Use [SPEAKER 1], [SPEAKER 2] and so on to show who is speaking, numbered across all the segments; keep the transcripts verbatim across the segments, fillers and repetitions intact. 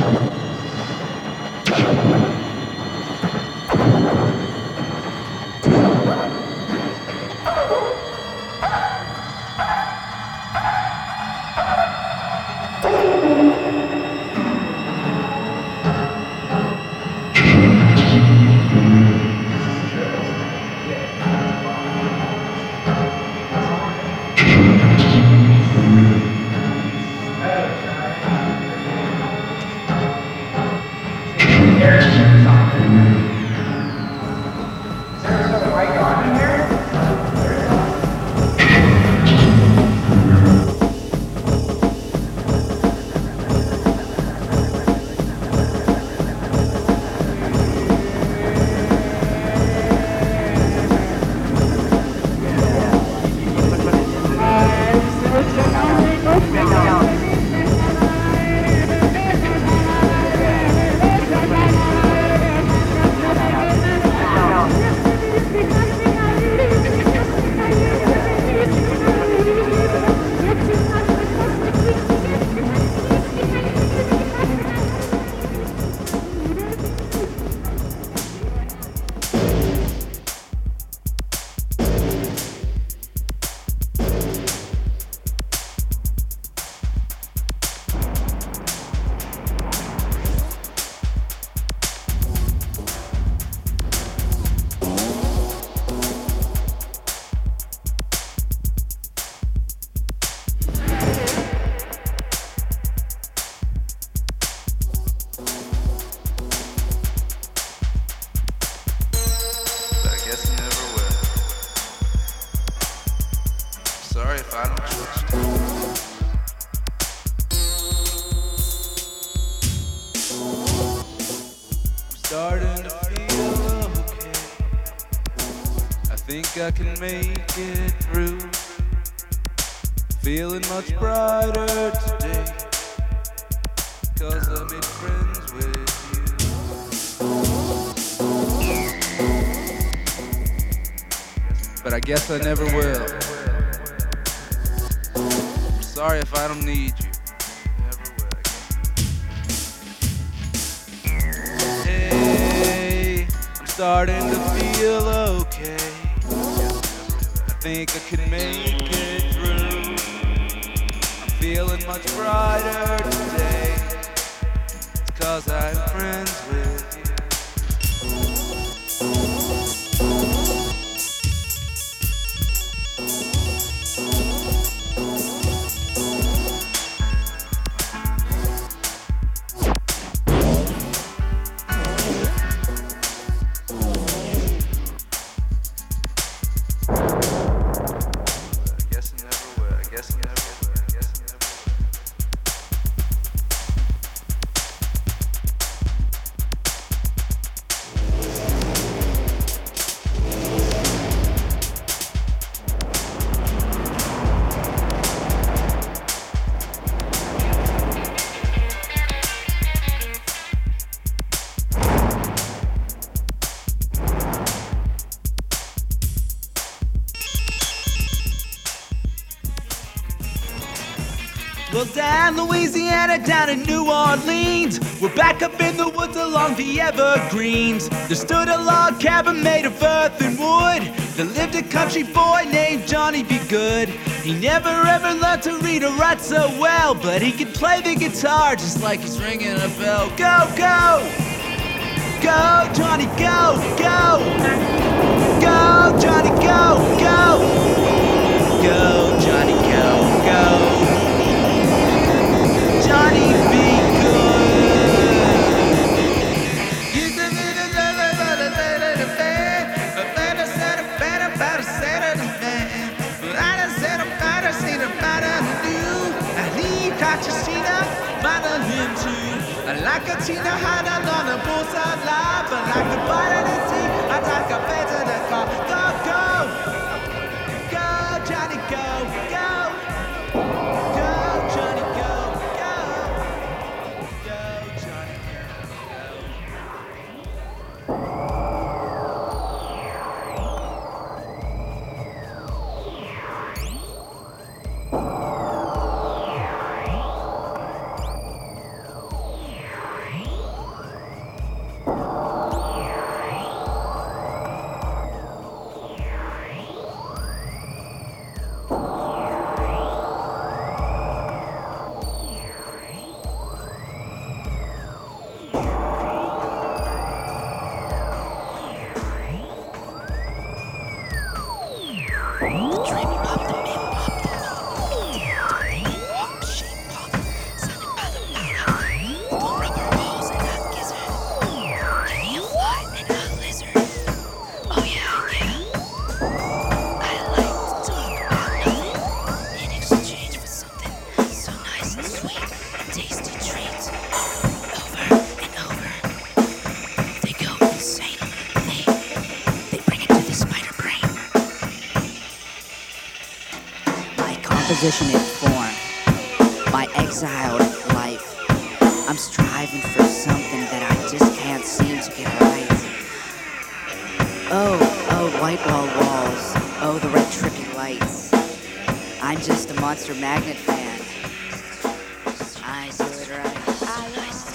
[SPEAKER 1] I can make it through. Feeling much brighter today, 'cause I made friends with you. But I guess I never will. I'm sorry if I don't need you. Never will again. Hey, I'm starting to feel okay. I think I can make it through. I'm feeling much brighter today. It's 'cause I'm friends with you.
[SPEAKER 2] Well, down Louisiana, down in New Orleans, we're back up in the woods along the evergreens. There stood a log cabin made of earth and wood. There lived a country boy named Johnny B. Good. He never ever learned to read or write so well, but he could play the guitar just like he's ringing a bell. Go, go! Go, Johnny, go, go! Go, Johnny, go, go! Go, Johnny, go, go! Johnny be like a Tina had on a bullseye line, but like a bite of the tea, I take a bed to the car. Go, go! Go, Johnny, go, go! Go, Johnny, go, go! Go, Johnny, go, go!
[SPEAKER 3] composition it formed. My exiled life. I'm striving for something that I just can't seem to get right. Oh, oh, white wall walls. Oh, the red trippy lights. I'm just a Monster Magnet fan. I do it right. I like it.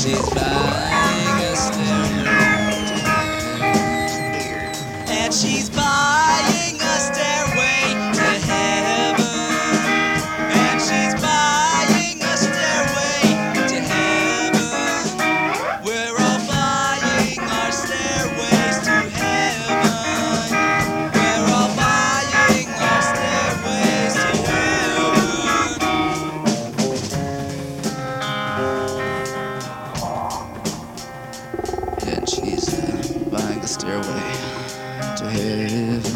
[SPEAKER 2] she's buying a stairway to heaven. And she's buying a stairway to heaven. And she's buying a stairway to heaven. We're all buying our stairways to heaven. We're all buying our stairways to heaven. And she's uh, buying a stairway to heaven.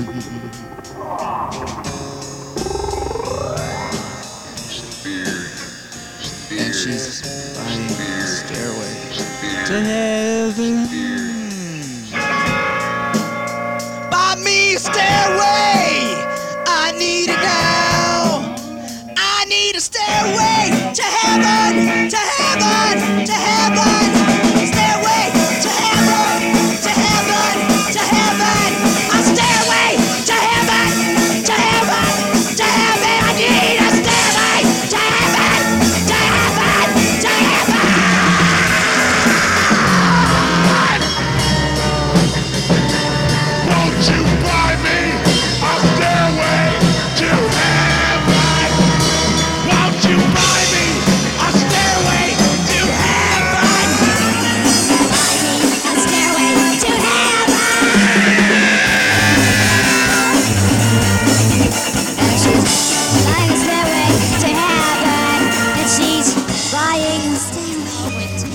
[SPEAKER 2] And she's buying a stairway to heaven. Buy me a stairway, I need it now. I need a stairway to heaven, to heaven, to heaven. Stairway to heaven, to heaven, to heaven. A stairway to heaven, to heaven, to heaven. I need a stairway to heaven, to heaven, to heaven.
[SPEAKER 4] Won't you buy me a stairway to heaven? Won't you buy me a stairway to heaven?
[SPEAKER 5] A stairway to heaven. And she's buying a stairway to heaven. And she's buying a stairway to